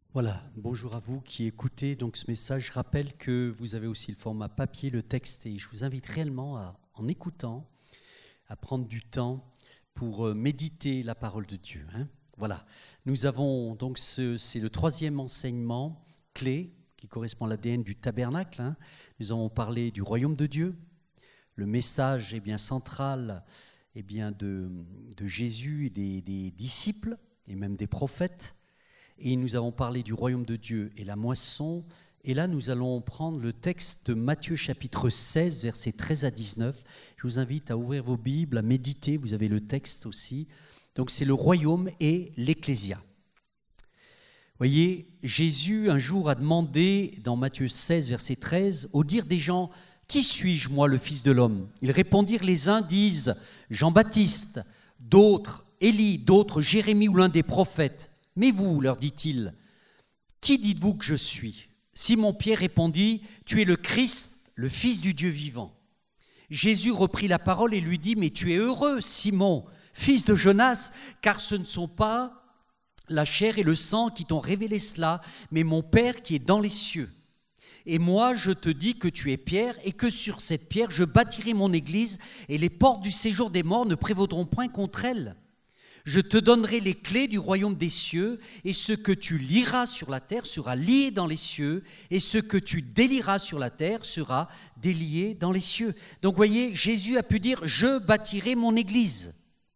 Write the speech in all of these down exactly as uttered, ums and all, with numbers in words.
Voilà, bonjour à vous qui écoutez donc ce message. Je rappelle que vous avez aussi le format papier, le texte, et je vous invite réellement, à, en écoutant, à prendre du temps pour méditer la parole de Dieu. Hein. Voilà, nous avons donc, ce, c'est le troisième enseignement clé qui correspond à l'A D N du tabernacle. Hein. Nous avons parlé du royaume de Dieu. Le message est bien central eh bien, de, de Jésus et des, des disciples et même des prophètes. Et nous avons parlé du royaume de Dieu et la moisson. Et là, nous allons prendre le texte de Matthieu chapitre seize, versets treize à dix-neuf. Je vous invite à ouvrir vos Bibles, à méditer. Vous avez le texte aussi. Donc, c'est le royaume et l'ecclésia. Vous voyez, Jésus, un jour, a demandé, dans Matthieu seize, verset treize, au dire des gens, « Qui suis-je, moi, le Fils de l'homme ?» Ils répondirent, les uns disent « Jean-Baptiste », d'autres « Élie », d'autres « Jérémie ou l'un des prophètes ». « Mais vous, leur dit-il, qui dites-vous que je suis ?» Simon-Pierre répondit, « Tu es le Christ, le Fils du Dieu vivant. » Jésus reprit la parole et lui dit, « Mais tu es heureux, Simon, fils de Jonas, car ce ne sont pas la chair et le sang qui t'ont révélé cela, mais mon Père qui est dans les cieux. Et moi, je te dis que tu es Pierre, et que sur cette pierre, je bâtirai mon église, et les portes du séjour des morts ne prévaudront point contre elle. Je te donnerai les clés du royaume des cieux, et ce que tu lieras sur la terre sera lié dans les cieux, et ce que tu délieras sur la terre sera délié dans les cieux. » Donc, vous voyez, Jésus a pu dire « Je bâtirai mon église ».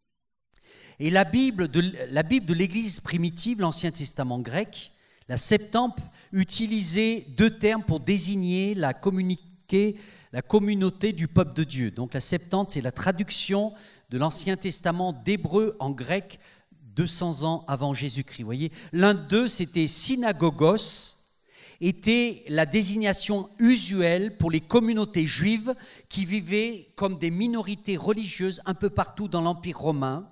Et la Bible de, la Bible de l'église primitive, l'Ancien Testament grec, la Septante, utilisait deux termes pour désigner la, la communauté du peuple de Dieu. Donc, la Septante, c'est la traduction de l'Ancien Testament d'hébreu en grec deux cents ans avant Jésus-Christ. Vous voyez, l'un d'eux, c'était synagogos, était la désignation usuelle pour les communautés juives qui vivaient comme des minorités religieuses un peu partout dans l'Empire romain.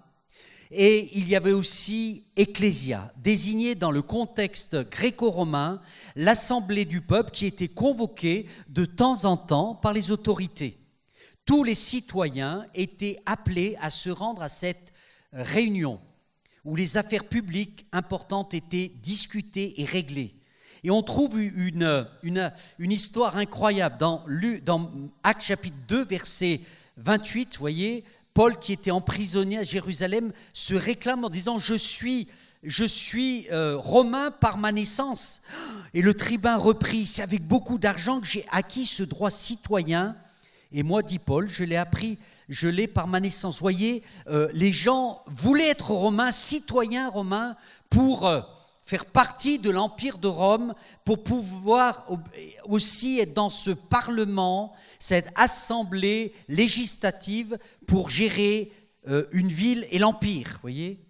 Et il y avait aussi ecclésia, désignée dans le contexte gréco-romain, l'assemblée du peuple qui était convoquée de temps en temps par les autorités. Tous les citoyens étaient appelés à se rendre à cette réunion où les affaires publiques importantes étaient discutées et réglées. Et on trouve une, une, une histoire incroyable dans, dans Actes chapitre deux, verset vingt-huit, vous voyez, Paul qui était emprisonné à Jérusalem se réclame en disant « Je suis, je suis euh, romain par ma naissance ». Et le tribun reprit « C'est avec beaucoup d'argent que j'ai acquis ce droit citoyen ». Et moi, dit Paul, je l'ai appris, je l'ai par ma naissance. Vous voyez, euh, les gens voulaient être romains, citoyens romains, pour euh, faire partie de l'Empire de Rome, pour pouvoir aussi être dans ce parlement, cette assemblée législative pour gérer euh, une ville et l'Empire. Vous voyez,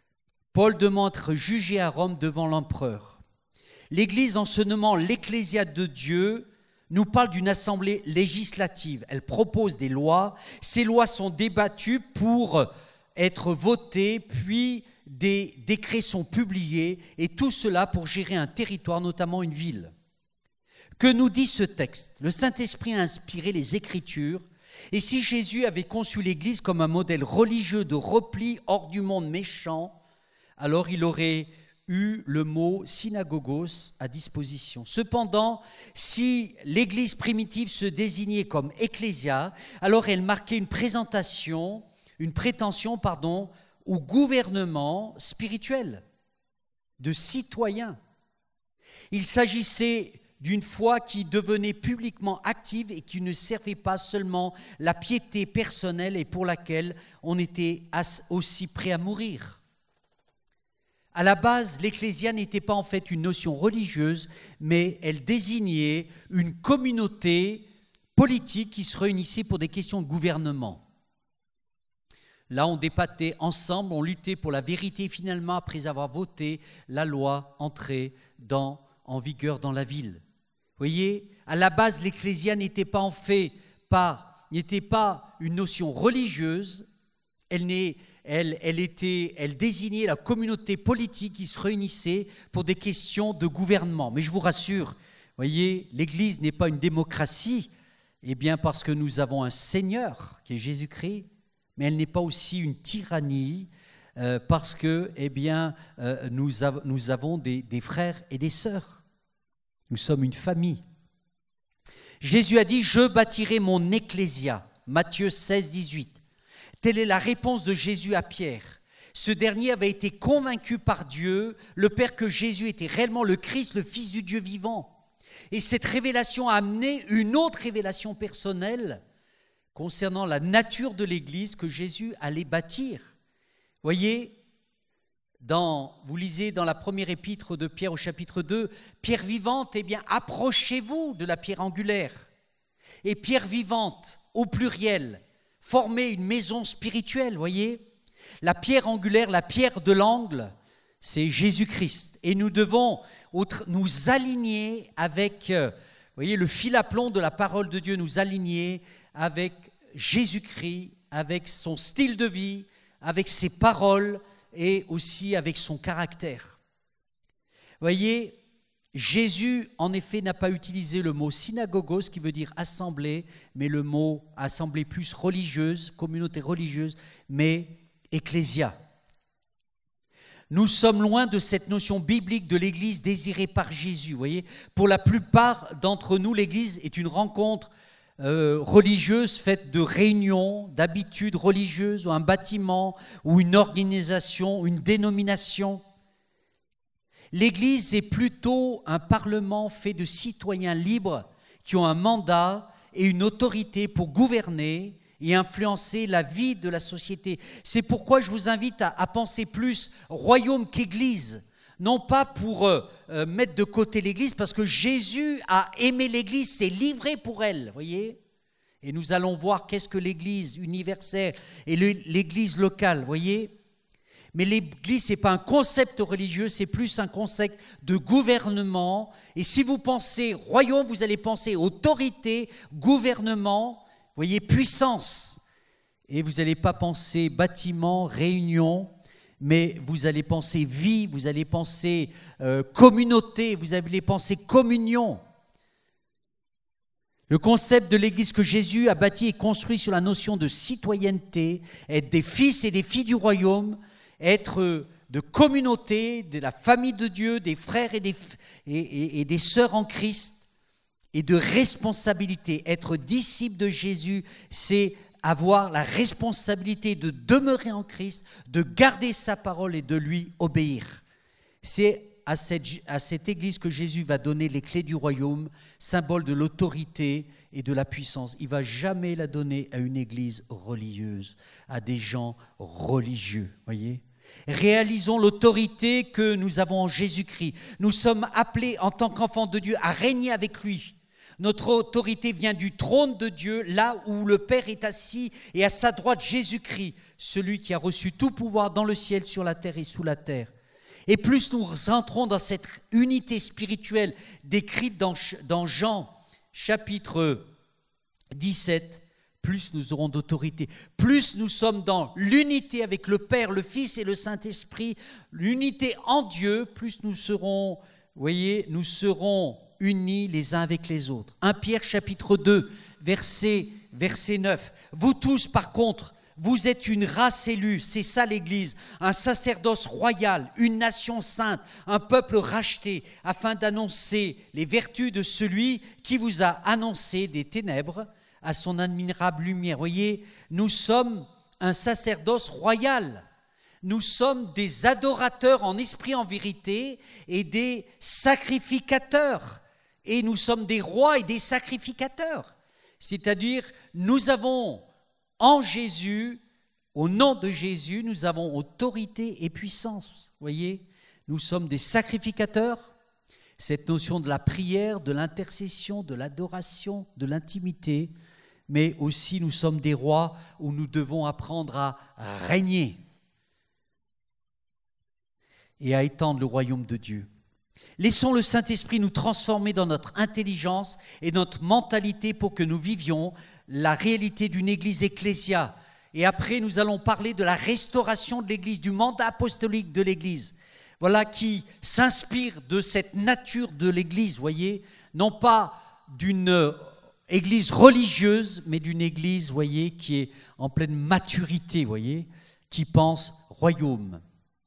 Paul demande d'être jugé à Rome devant l'empereur. L'Église, en se nommant l'Ecclésia de Dieu, nous parle d'une assemblée législative. Elle propose des lois. Ces lois sont débattues pour être votées, puis des décrets sont publiés, et tout cela pour gérer un territoire, notamment une ville. Que nous dit ce texte ? Le Saint-Esprit a inspiré les Écritures, et si Jésus avait conçu l'Église comme un modèle religieux de repli hors du monde méchant, alors il aurait eu le mot synagogos à disposition. Cependant, si l'Église primitive se désignait comme ecclésia, alors elle marquait une présentation, une prétention, pardon, au gouvernement spirituel, de citoyens. Il s'agissait d'une foi qui devenait publiquement active et qui ne servait pas seulement la piété personnelle et pour laquelle on était aussi prêt à mourir. À la base, l'ecclésia n'était pas en fait une notion religieuse, mais elle désignait une communauté politique qui se réunissait pour des questions de gouvernement. Là, on débattait ensemble, on luttait pour la vérité. Finalement, après avoir voté, la loi entrait dans, en vigueur dans la ville. Vous voyez, à la base, l'ecclésia n'était pas en fait pas, n'était pas une notion religieuse, elle n'est Elle, elle, était, elle désignait la communauté politique qui se réunissait pour des questions de gouvernement. Mais je vous rassure, voyez, l'Église n'est pas une démocratie, eh bien parce que nous avons un Seigneur qui est Jésus-Christ, mais elle n'est pas aussi une tyrannie euh, parce que, eh bien, euh, nous, av- nous avons des, des frères et des sœurs. Nous sommes une famille. Jésus a dit « Je bâtirai mon ecclésia ». Matthieu seize, dix-huit. Telle est la réponse de Jésus à Pierre. Ce dernier avait été convaincu par Dieu, le Père, que Jésus était réellement le Christ, le Fils du Dieu vivant. Et cette révélation a amené une autre révélation personnelle concernant la nature de l'Église que Jésus allait bâtir. Voyez, dans, vous lisez dans la première épître de Pierre au chapitre deux, « Pierre vivante, eh bien, approchez-vous de la pierre angulaire. » Et pierre vivante, au pluriel, former une maison spirituelle, voyez. La pierre angulaire, la pierre de l'angle, c'est Jésus-Christ. Et nous devons nous aligner avec, vous voyez, le fil à plomb de la parole de Dieu, nous aligner avec Jésus-Christ, avec son style de vie, avec ses paroles et aussi avec son caractère. Voyez, Jésus, en effet, n'a pas utilisé le mot synagogos, qui veut dire assemblée, mais le mot assemblée plus religieuse, communauté religieuse, mais ecclésia. Nous sommes loin de cette notion biblique de l'Église désirée par Jésus. Vous voyez, pour la plupart d'entre nous, l'Église est une rencontre euh, religieuse faite de réunions, d'habitudes religieuses, ou un bâtiment, ou une organisation, une dénomination. L'Église est plutôt un parlement fait de citoyens libres qui ont un mandat et une autorité pour gouverner et influencer la vie de la société. C'est pourquoi je vous invite à, à penser plus royaume qu'Église, non pas pour euh, euh, mettre de côté l'Église, parce que Jésus a aimé l'Église, s'est livré pour elle, voyez. Et nous allons voir qu'est-ce que l'Église universelle et le, l'Église locale, voyez. Mais l'Église, ce n'est pas un concept religieux, c'est plus un concept de gouvernement. Et si vous pensez royaume, vous allez penser autorité, gouvernement, vous voyez, puissance. Et vous n'allez pas penser bâtiment, réunion, mais vous allez penser vie, vous allez penser euh, communauté, vous allez penser communion. Le concept de l'Église que Jésus a bâti est construit sur la notion de citoyenneté, être des fils et des filles du royaume, être de communauté, de la famille de Dieu, des frères et des, et, et, et des sœurs en Christ, et de responsabilité. Être disciple de Jésus, c'est avoir la responsabilité de demeurer en Christ, de garder sa parole et de lui obéir. C'est à cette, à cette Église que Jésus va donner les clés du royaume, symbole de l'autorité et de la puissance. Il ne va jamais la donner à une Église religieuse, à des gens religieux, voyez. Réalisons l'autorité que nous avons en Jésus-Christ. Nous sommes appelés en tant qu'enfants de Dieu à régner avec lui. Notre autorité vient du trône de Dieu, là où le Père est assis, et à sa droite Jésus-Christ, celui qui a reçu tout pouvoir dans le ciel, sur la terre et sous la terre. Et plus nous entrons dans cette unité spirituelle décrite dans, dans Jean chapitre dix-sept, plus nous aurons d'autorité. Plus nous sommes dans l'unité avec le Père, le Fils et le Saint-Esprit, l'unité en Dieu, plus nous serons, vous voyez, nous serons unis les uns avec les autres. Première Pierre chapitre deux, verset, verset neuf. Vous tous, par contre, vous êtes une race élue, c'est ça l'Église, un sacerdoce royal, une nation sainte, un peuple racheté, afin d'annoncer les vertus de celui qui vous a annoncé des ténèbres à son admirable lumière. Voyez, nous sommes un sacerdoce royal. Nous sommes des adorateurs en esprit, en vérité, et des sacrificateurs. Et nous sommes des rois et des sacrificateurs. C'est-à-dire, nous avons en Jésus, au nom de Jésus, nous avons autorité et puissance. Voyez, nous sommes des sacrificateurs. Cette notion de la prière, de l'intercession, de l'adoration, de l'intimité, mais aussi nous sommes des rois où nous devons apprendre à régner et à étendre le royaume de Dieu. Laissons le Saint-Esprit nous transformer dans notre intelligence et notre mentalité pour que nous vivions la réalité d'une Église ecclésia. Et après, nous allons parler de la restauration de l'Église, du mandat apostolique de l'Église. Voilà qui s'inspire de cette nature de l'Église, voyez, non pas d'une Église religieuse, mais d'une Église, voyez, qui est en pleine maturité, voyez, qui pense royaume.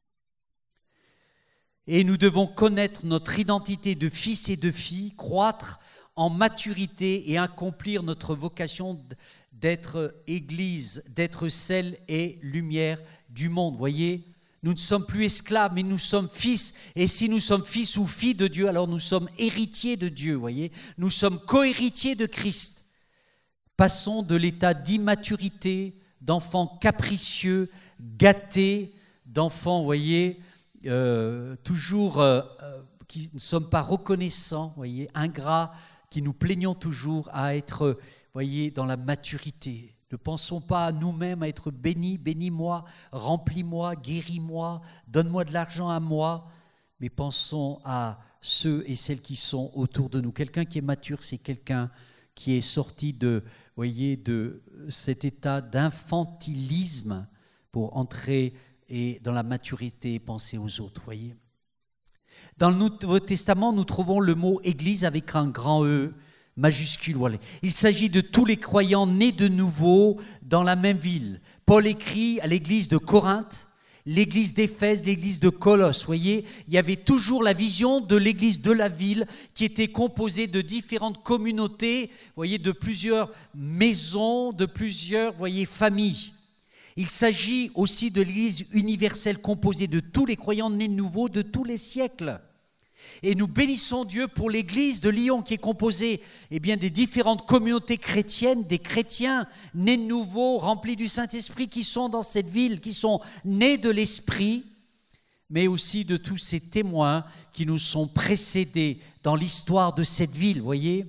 Et nous devons connaître notre identité de fils et de filles, croître en maturité et accomplir notre vocation d'être Église, d'être sel et lumière du monde. Voyez, nous ne sommes plus esclaves, mais nous sommes fils. Et si nous sommes fils ou filles de Dieu, alors nous sommes héritiers de Dieu. Voyez, nous sommes co-héritiers de Christ. Passons de l'état d'immaturité, d'enfants capricieux, gâtés, d'enfants, voyez, euh, toujours euh, euh, qui ne sommes pas reconnaissants, voyez, ingrats, qui nous plaignons toujours, à être, voyez, dans la maturité. Ne pensons pas à nous-mêmes à être bénis, bénis-moi, remplis-moi, guéris-moi, donne-moi de l'argent à moi, mais pensons à ceux et celles qui sont autour de nous. Quelqu'un qui est mature, c'est quelqu'un qui est sorti de, voyez, de cet état d'infantilisme pour entrer et dans la maturité et penser aux autres, voyez. Dans le Nouveau Testament, nous trouvons le mot « Église » avec un grand « E » majuscule. Voilà. Il s'agit de tous les croyants nés de nouveau dans la même ville. Paul écrit à l'église de Corinthe, l'église d'Éphèse, l'église de Colosse. Voyez, il y avait toujours la vision de l'église de la ville qui était composée de différentes communautés, voyez, de plusieurs maisons, de plusieurs, voyez, familles. Il s'agit aussi de l'église universelle composée de tous les croyants nés de nouveau de tous les siècles. Et nous bénissons Dieu pour l'église de Lyon qui est composée eh bien, des différentes communautés chrétiennes, des chrétiens nés de nouveau, remplis du Saint-Esprit qui sont dans cette ville, qui sont nés de l'Esprit, mais aussi de tous ces témoins qui nous sont précédés dans l'histoire de cette ville, voyez.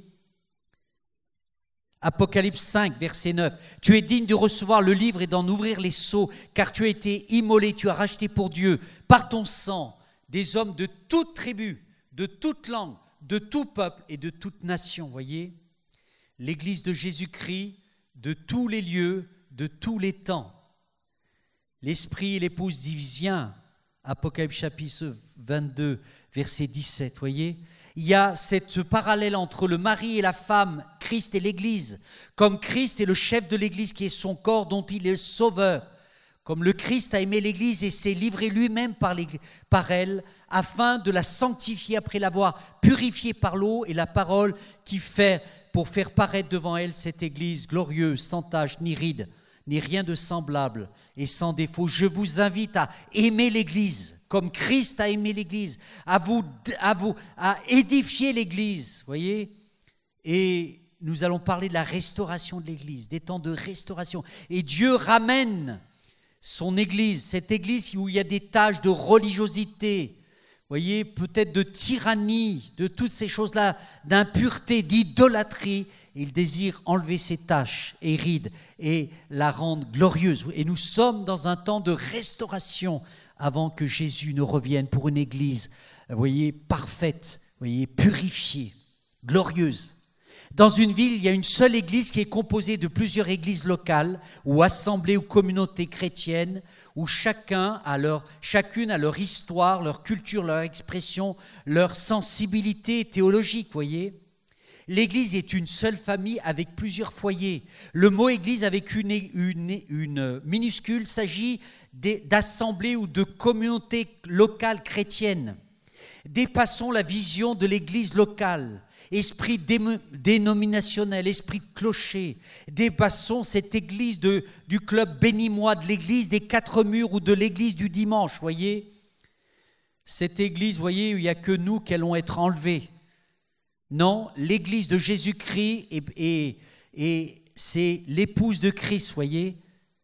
Apocalypse cinq, verset neuf. « Tu es digne de recevoir le livre et d'en ouvrir les sceaux, car tu as été immolé, tu as racheté pour Dieu, par ton sang, des hommes de toute tribu, de toute langue, de tout peuple et de toute nation. » Voyez, l'Église de Jésus-Christ, de tous les lieux, de tous les temps. L'Esprit et l'Épouse disent « Viens », Apocalypse chapitre vingt-deux, verset dix-sept, voyez. Il y a ce parallèle entre le mari et la femme, Christ et l'Église, comme Christ est le chef de l'Église qui est son corps dont il est le sauveur, comme le Christ a aimé l'Église et s'est livré lui-même par, par elle, afin de la sanctifier après l'avoir purifiée par l'eau et la parole qui fait pour faire paraître devant elle cette Église glorieuse, sans tache, ni ride, ni rien de semblable et sans défaut. Je vous invite à aimer l'Église, comme Christ a aimé l'Église, à vous, à vous, à édifier l'Église, voyez. Et nous allons parler de la restauration de l'Église, des temps de restauration. Et Dieu ramène son Église, cette Église où il y a des taches de religiosité, voyez, peut-être de tyrannie, de toutes ces choses-là, d'impureté, d'idolâtrie. Il désire enlever ces taches et rides et la rendre glorieuse. Et nous sommes dans un temps de restauration avant que Jésus ne revienne pour une Église, vous voyez, parfaite, vous voyez, purifiée, glorieuse. Dans une ville, il y a une seule église qui est composée de plusieurs églises locales ou assemblées ou communautés chrétiennes où chacun a leur, chacune a leur histoire, leur culture, leur expression, leur sensibilité théologique, voyez. L'église est une seule famille avec plusieurs foyers. Le mot église avec une, une, une minuscule s'agit d'assemblées ou de communautés locales chrétiennes. Dépassons la vision de l'église locale. Esprit dénominationnel, esprit de clocher. Dépassons cette église de, du club bénis-moi, de l'église des quatre murs ou de l'église du dimanche, voyez. Cette église, voyez, où il n'y a que nous qui allons être enlevés. Non, l'église de Jésus-Christ, et, et, et c'est l'épouse de Christ, voyez,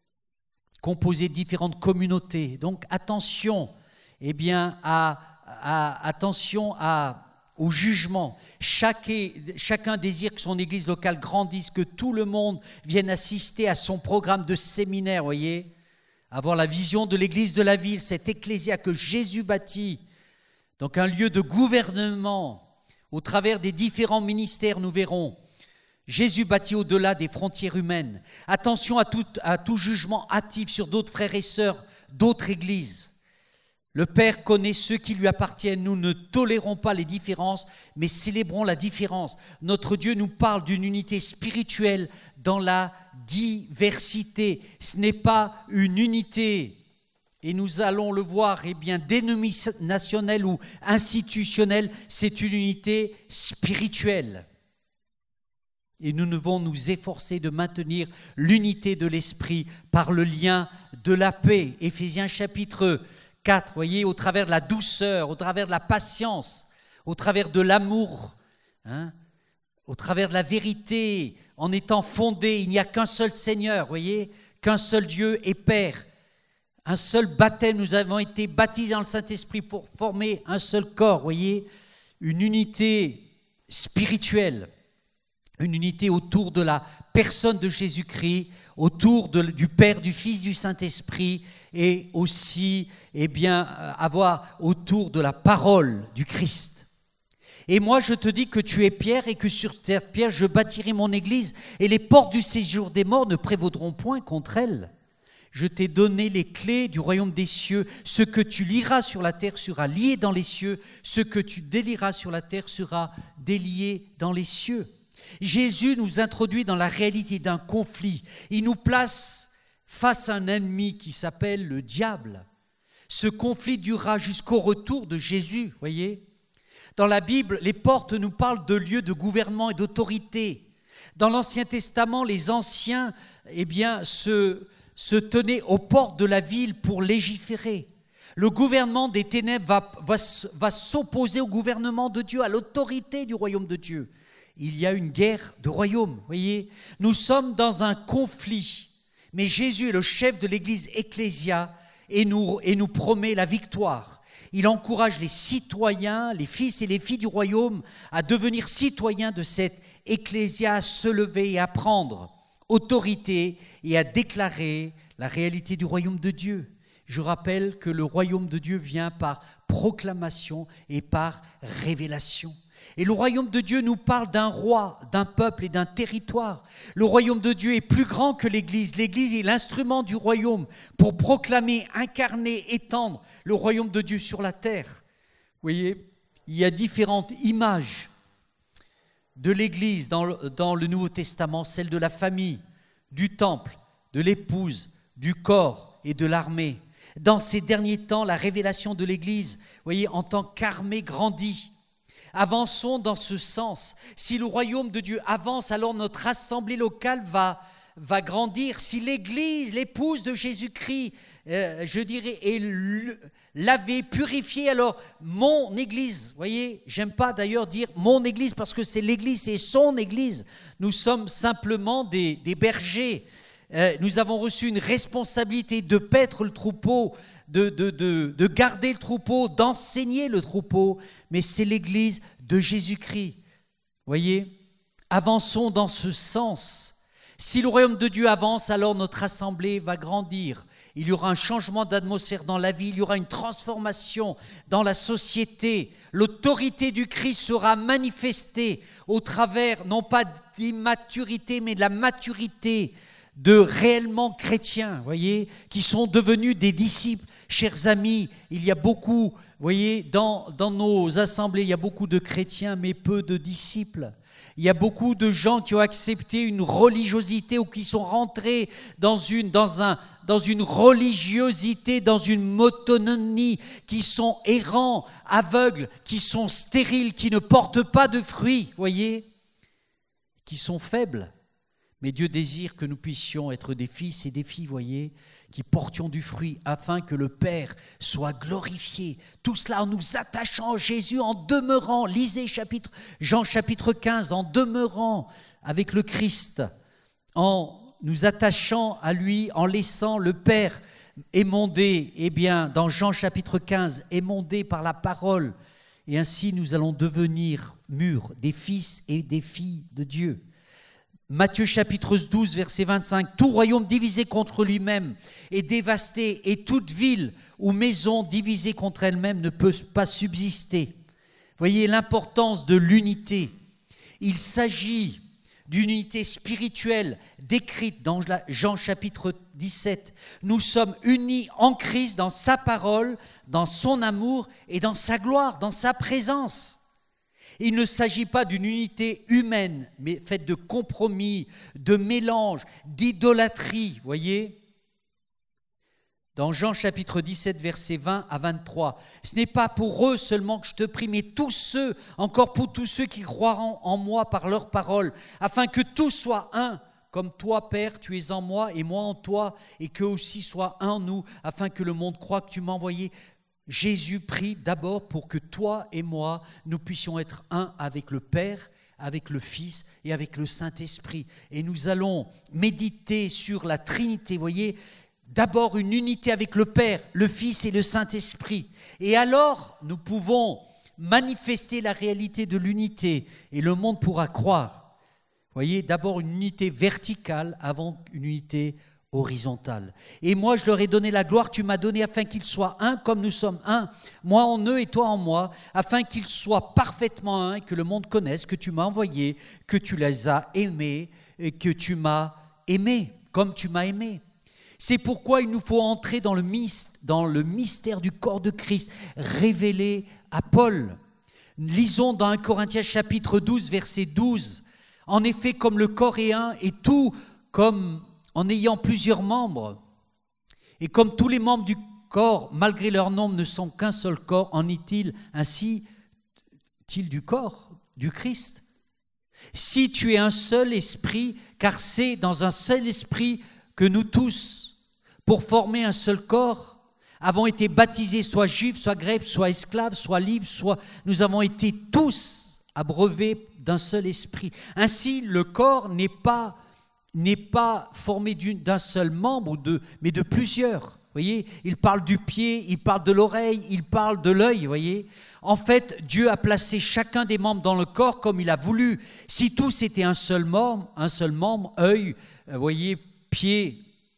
composée de différentes communautés. Donc attention, eh bien, à, à, attention à, au jugement. Chaque, chacun désire que son église locale grandisse, que tout le monde vienne assister à son programme de séminaire, voyez, avoir la vision de l'église de la ville, cette ecclésia que Jésus bâtit, donc un lieu de gouvernement au travers des différents ministères, nous verrons. Jésus bâtit au-delà des frontières humaines. Attention à tout, à tout jugement hâtif sur d'autres frères et sœurs, d'autres églises. Le Père connaît ceux qui lui appartiennent. Nous ne tolérons pas les différences, mais célébrons la différence. Notre Dieu nous parle d'une unité spirituelle dans la diversité. Ce n'est pas une unité et nous allons le voir, eh bien, dénominationnelle ou institutionnelle, c'est une unité spirituelle. Et nous devons nous efforcer de maintenir l'unité de l'esprit par le lien de la paix. Éphésiens chapitre quatre, voyez, au travers de la douceur, au travers de la patience, au travers de l'amour, hein, au travers de la vérité, en étant fondé, il n'y a qu'un seul Seigneur, voyez, qu'un seul Dieu et Père. Un seul baptême, nous avons été baptisés dans le Saint-Esprit pour former un seul corps, voyez, une unité spirituelle, une unité autour de la personne de Jésus-Christ, autour de, du Père, du Fils, du Saint-Esprit, et aussi, eh bien, avoir autour de la parole du Christ. Et moi, je te dis que tu es Pierre et que sur cette pierre, je bâtirai mon église et les portes du séjour des morts ne prévaudront point contre elle. Je t'ai donné les clés du royaume des cieux. Ce que tu lieras sur la terre sera lié dans les cieux. Ce que tu délieras sur la terre sera délié dans les cieux. Jésus nous introduit dans la réalité d'un conflit. Il nous place face à un ennemi qui s'appelle le diable. Ce conflit durera jusqu'au retour de Jésus, voyez. Dans la Bible, les portes nous parlent de lieux de gouvernement et d'autorité. Dans l'Ancien Testament, les anciens, eh bien, se, se tenaient aux portes de la ville pour légiférer. Le gouvernement des ténèbres va, va, va s'opposer au gouvernement de Dieu, à l'autorité du royaume de Dieu. Il y a une guerre de royaume, voyez. Nous sommes dans un conflit, mais Jésus est le chef de l'église ecclésia et nous, et nous promet la victoire. Il encourage les citoyens, les fils et les filles du royaume à devenir citoyens de cette ecclésia, à se lever et à prendre autorité et à déclarer la réalité du royaume de Dieu. Je rappelle que le royaume de Dieu vient par proclamation et par révélation. Et le royaume de Dieu nous parle d'un roi, d'un peuple et d'un territoire. Le royaume de Dieu est plus grand que l'Église. L'Église est l'instrument du royaume pour proclamer, incarner, étendre le royaume de Dieu sur la terre. Vous voyez, il y a différentes images de l'Église dans le, dans le Nouveau Testament, celle de la famille, du temple, de l'épouse, du corps et de l'armée. Dans ces derniers temps, la révélation de l'Église, vous voyez, en tant qu'armée grandit. Avançons dans ce sens. Si le royaume de Dieu avance, alors notre assemblée locale va, va grandir. Si l'Église, l'épouse de Jésus-Christ, euh, je dirais, est lavée, purifiée, alors mon Église, vous voyez, j'aime pas d'ailleurs dire mon Église parce que c'est l'Église, c'est son Église. Nous sommes simplement des, des bergers. Euh, nous avons reçu une responsabilité de paître le troupeau, De, de, de, de garder le troupeau, d'enseigner le troupeau, mais c'est l'Église de Jésus-Christ. Voyez, avançons dans ce sens. Si le royaume de Dieu avance, alors notre assemblée va grandir. Il y aura un changement d'atmosphère dans la vie, il y aura une transformation dans la société. L'autorité du Christ sera manifestée au travers, non pas d'immaturité, mais de la maturité de réellement chrétiens, voyez, qui sont devenus des disciples. Chers amis, il y a beaucoup, vous voyez, dans, dans nos assemblées, il y a beaucoup de chrétiens, mais peu de disciples. Il y a beaucoup de gens qui ont accepté une religiosité ou qui sont rentrés dans une, dans un, dans une religiosité, dans une monotonie, qui sont errants, aveugles, qui sont stériles, qui ne portent pas de fruits, voyez, qui sont faibles. Mais Dieu désire que nous puissions être des fils et des filles, voyez, qui portions du fruit afin que le Père soit glorifié. Tout cela en nous attachant à Jésus, en demeurant, lisez chapitre, Jean chapitre quinze, en demeurant avec le Christ, en nous attachant à lui, en laissant le Père émondé, eh bien, dans Jean chapitre quinze, émondé par la parole. Et ainsi nous allons devenir mûrs, des fils et des filles de Dieu. Matthieu chapitre douze, verset vingt-cinq, « Tout royaume divisé contre lui-même est dévasté, et toute ville ou maison divisée contre elle-même ne peut pas subsister. » Voyez l'importance de l'unité. Il s'agit d'une unité spirituelle décrite dans Jean chapitre dix-sept. Nous sommes unis en Christ dans sa parole, dans son amour et dans sa gloire, dans sa présence. Il ne s'agit pas d'une unité humaine, mais faite de compromis, de mélange, d'idolâtrie, voyez. Dans Jean chapitre dix-sept, versets vingt à vingt-trois. Ce n'est pas pour eux seulement que je te prie, mais tous ceux, encore pour tous ceux qui croiront en moi par leur parole, afin que tous soient un, comme toi, Père, tu es en moi et moi en toi, et qu'eux aussi soient un en nous, afin que le monde croie que tu m'as envoyé. Jésus prie d'abord pour que toi et moi, nous puissions être un avec le Père, avec le Fils et avec le Saint-Esprit. Et nous allons méditer sur la Trinité, vous voyez. D'abord une unité avec le Père, le Fils et le Saint-Esprit. Et alors, nous pouvons manifester la réalité de l'unité et le monde pourra croire. Vous voyez, d'abord une unité verticale avant une unité horizontale. Et moi, je leur ai donné la gloire que tu m'as donnée afin qu'ils soient un comme nous sommes un. Moi en eux et toi en moi, afin qu'ils soient parfaitement un et que le monde connaisse que tu m'as envoyé, que tu les as aimés et que tu m'as aimés comme tu m'as aimé. C'est pourquoi il nous faut entrer dans le mystère du corps de Christ, révélé à Paul. Lisons dans un Corinthiens chapitre douze, verset douze. En effet, comme le corps est un, et tout comme en ayant plusieurs membres, et comme tous les membres du corps, malgré leur nombre, ne sont qu'un seul corps, en est-il ainsi t-il du corps, du Christ? Si tu es un seul esprit, car c'est dans un seul esprit que nous tous, pour former un seul corps, avons été baptisés, soit juifs, soit grecs, soit esclaves, soit libres, soit nous avons été tous abreuvés d'un seul esprit. Ainsi, le corps n'est pas, n'est pas formé d'un seul membre, ou de, mais de plusieurs. Vous voyez, il parle du pied, il parle de l'oreille, il parle de l'œil, vous voyez. En fait, Dieu a placé chacun des membres dans le corps comme il a voulu. Si tous étaient un seul membre, un seul membre, œil, vous voyez, pied,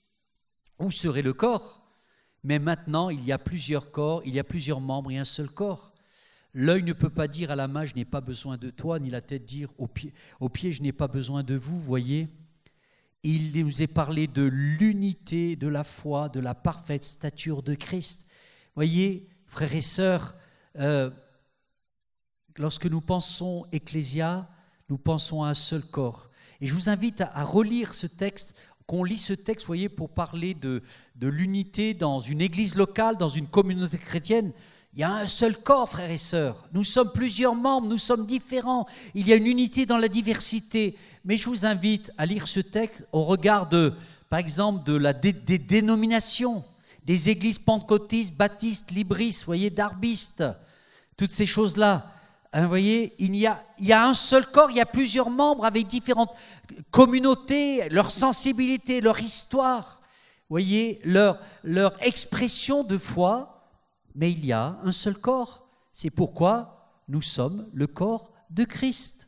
où serait le corps? Mais maintenant, il y a plusieurs corps, il y a plusieurs membres et un seul corps. L'œil ne peut pas dire à la main, je n'ai pas besoin de toi, ni la tête dire au pied, au pied je n'ai pas besoin de vous, voyez. Il nous est parlé de l'unité de la foi, de la parfaite stature de Christ. Voyez, frères et sœurs, euh, lorsque nous pensons ecclésia, nous pensons à un seul corps. Et je vous invite à, à relire ce texte, qu'on lit ce texte, vous voyez, pour parler de, de l'unité dans une église locale, dans une communauté chrétienne. Il y a un seul corps, frères et sœurs. Nous sommes plusieurs membres, nous sommes différents. Il y a une unité dans la diversité. Mais je vous invite à lire ce texte au regard de, par exemple, de la, des, des dénominations, des églises pentecôtistes, baptistes, libristes, vous voyez, darbistes, toutes ces choses-là. Hein, vous voyez, il y, a, il y a un seul corps, il y a plusieurs membres avec différentes communautés, leur sensibilité, leur histoire, vous voyez, leur, leur expression de foi, mais il y a un seul corps. C'est pourquoi nous sommes le corps de Christ.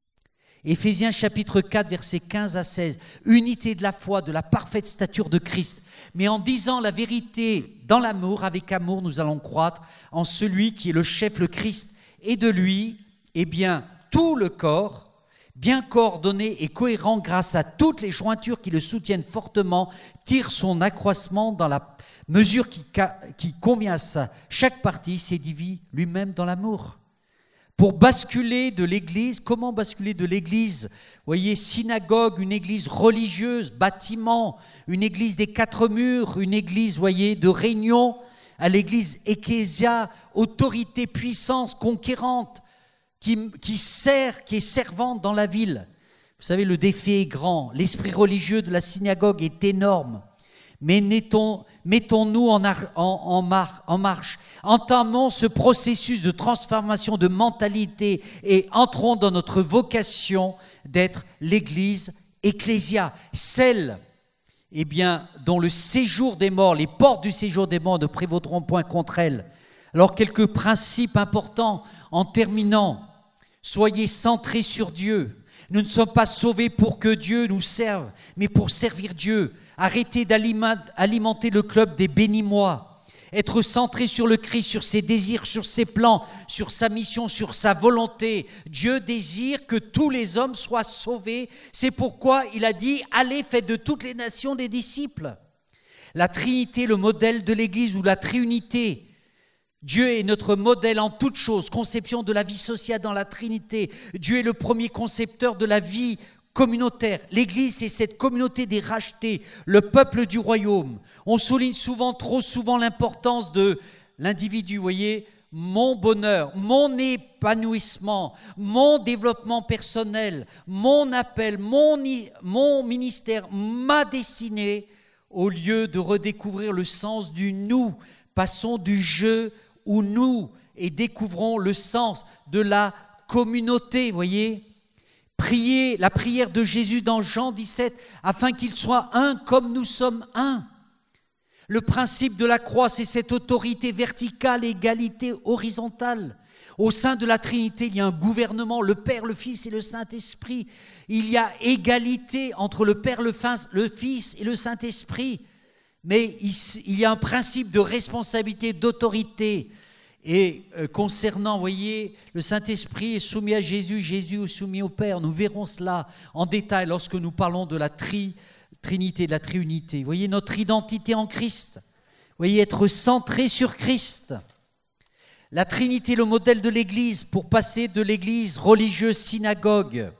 Éphésiens chapitre quatre, versets quinze à seize, unité de la foi, de la parfaite stature de Christ. Mais en disant la vérité dans l'amour, avec amour, nous allons croître en celui qui est le chef, le Christ. Et de lui, eh bien, tout le corps, bien coordonné et cohérent grâce à toutes les jointures qui le soutiennent fortement, tire son accroissement dans la mesure qui, qui convient à ça. Chaque partie s'édifie lui-même dans l'amour. Pour basculer de l'église, comment basculer de l'église? Vous voyez, synagogue, une église religieuse, bâtiment, une église des quatre murs, une église, vous voyez, de réunion, à l'église ecclésia, autorité, puissance, conquérante, qui, qui sert, qui est servante dans la ville. Vous savez, le défi est grand, l'esprit religieux de la synagogue est énorme. Mais mettons, mettons-nous en, en, en, mar, en marche, entamons ce processus de transformation de mentalité et entrons dans notre vocation d'être l'église ecclésia, celle eh bien, dont le séjour des morts, les portes du séjour des morts ne prévaudront point contre elle. Alors, quelques principes importants en terminant. Soyez centrés sur Dieu. Nous ne sommes pas sauvés pour que Dieu nous serve, mais pour servir Dieu. Arrêtez d'alimenter le club des bénis-moi. Être centré sur le Christ, sur ses désirs, sur ses plans, sur sa mission, sur sa volonté. Dieu désire que tous les hommes soient sauvés. C'est pourquoi il a dit « Allez, faites de toutes les nations des disciples ». La Trinité, le modèle de l'Église ou la Triunité. Dieu est notre modèle en toutes choses, conception de la vie sociale dans la Trinité. Dieu est le premier concepteur de la vie communautaire. L'Église, c'est cette communauté des rachetés, le peuple du royaume. On souligne souvent, trop souvent, l'importance de l'individu, vous voyez, mon bonheur, mon épanouissement, mon développement personnel, mon appel, mon, mon ministère, ma destinée, au lieu de redécouvrir le sens du nous. Passons du je au nous et découvrons le sens de la communauté, vous voyez. Priez la prière de Jésus dans Jean dix-sept, afin qu'il soit un comme nous sommes un. Le principe de la croix, c'est cette autorité verticale, égalité horizontale. Au sein de la Trinité, il y a un gouvernement, le Père, le Fils et le Saint-Esprit. Il y a égalité entre le Père, le Fils et le Saint-Esprit. Mais il y a un principe de responsabilité, d'autorité. Et concernant, vous voyez, le Saint-Esprit est soumis à Jésus, Jésus est soumis au Père. Nous verrons cela en détail lorsque nous parlons de la tri, Trinité, de la Triunité. Vous voyez, notre identité en Christ. Vous voyez, être centré sur Christ. La Trinité, le modèle de l'Église, pour passer de l'Église religieuse synagogue,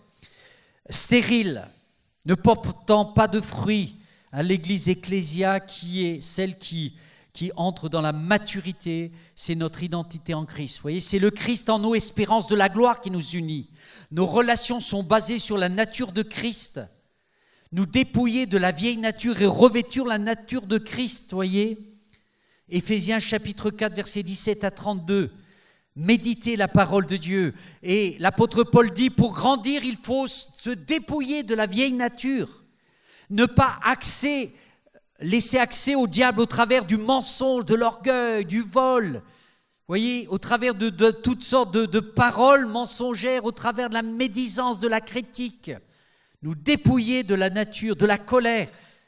stérile, ne portant pas de fruits, à l'Église ecclésia qui est celle qui, qui entre dans la maturité, c'est notre identité en Christ. Vous voyez, c'est le Christ en nous, espérance de la gloire qui nous unit. Nos relations sont basées sur la nature de Christ. Nous dépouiller de la vieille nature et revêtir la nature de Christ, voyez. Éphésiens chapitre quatre, versets dix-sept à trente-deux. Méditez la parole de Dieu. Et l'apôtre Paul dit, pour grandir, il faut se dépouiller de la vieille nature. Ne pas accès, laisser accès au diable au travers du mensonge, de l'orgueil, du vol. Vous voyez, au travers de, de toutes sortes de, de paroles mensongères, au travers de la médisance, de la critique. Nous dépouiller de la nature, de la colère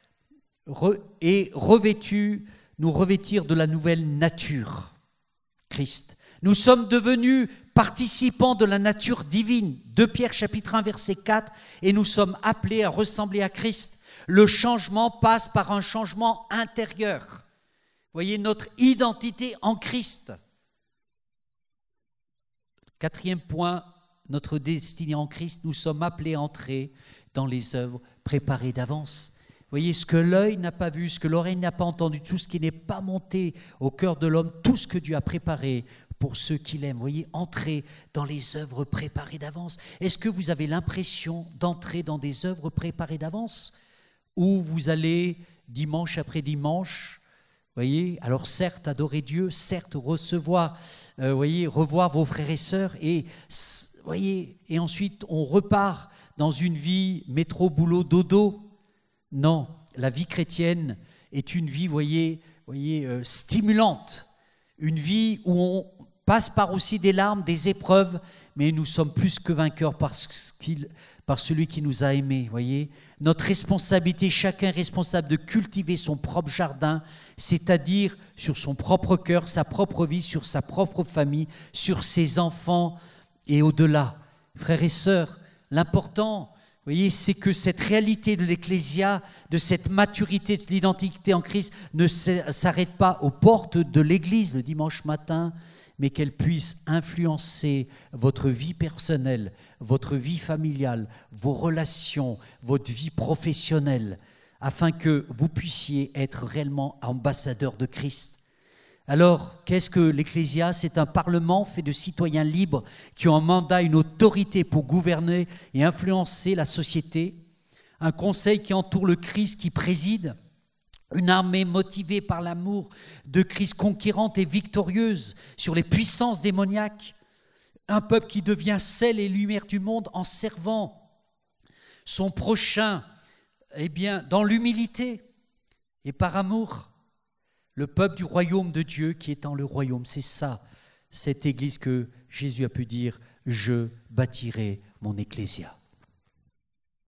re, et revêtus, nous revêtir de la nouvelle nature, Christ. Nous sommes devenus participants de la nature divine, deux Pierre chapitre un verset quatre, et nous sommes appelés à ressembler à Christ. Le changement passe par un changement intérieur. Vous voyez, notre identité en Christ. Quatrième point, notre destinée en Christ, nous sommes appelés à entrer dans les œuvres préparées d'avance. Vous voyez, ce que l'œil n'a pas vu, ce que l'oreille n'a pas entendu, tout ce qui n'est pas monté au cœur de l'homme, tout ce que Dieu a préparé pour ceux qui l'aiment. Vous voyez, entrer dans les œuvres préparées d'avance. Est-ce que vous avez l'impression d'entrer dans des œuvres préparées d'avance où vous allez dimanche après dimanche, voyez, alors certes adorer Dieu, certes recevoir, euh, voyez, revoir vos frères et sœurs, et voyez, et ensuite on repart dans une vie métro, boulot, dodo. Non, la vie chrétienne est une vie, voyez, voyez, euh, stimulante, une vie où on passe par aussi des larmes, des épreuves, mais nous sommes plus que vainqueurs parce qu'il par celui qui nous a aimés, voyez. Notre responsabilité, chacun est responsable de cultiver son propre jardin, c'est-à-dire sur son propre cœur, sa propre vie, sur sa propre famille, sur ses enfants et au-delà. Frères et sœurs, l'important, voyez, c'est que cette réalité de l'Ecclésia, de cette maturité de l'identité en Christ ne s'arrête pas aux portes de l'Église le dimanche matin, mais qu'elle puisse influencer votre vie personnelle, votre vie familiale, vos relations, votre vie professionnelle, afin que vous puissiez être réellement ambassadeurs de Christ. Alors, qu'est-ce que l'Ecclésia ? C'est un parlement fait de citoyens libres qui ont un mandat, une autorité pour gouverner et influencer la société, un conseil qui entoure le Christ qui préside, une armée motivée par l'amour de Christ conquérante et victorieuse sur les puissances démoniaques, un peuple qui devient sel et lumière du monde en servant son prochain, eh bien, dans l'humilité et par amour. Le peuple du royaume de Dieu qui est dans le royaume, c'est ça, cette église que Jésus a pu dire, je bâtirai mon ecclésia.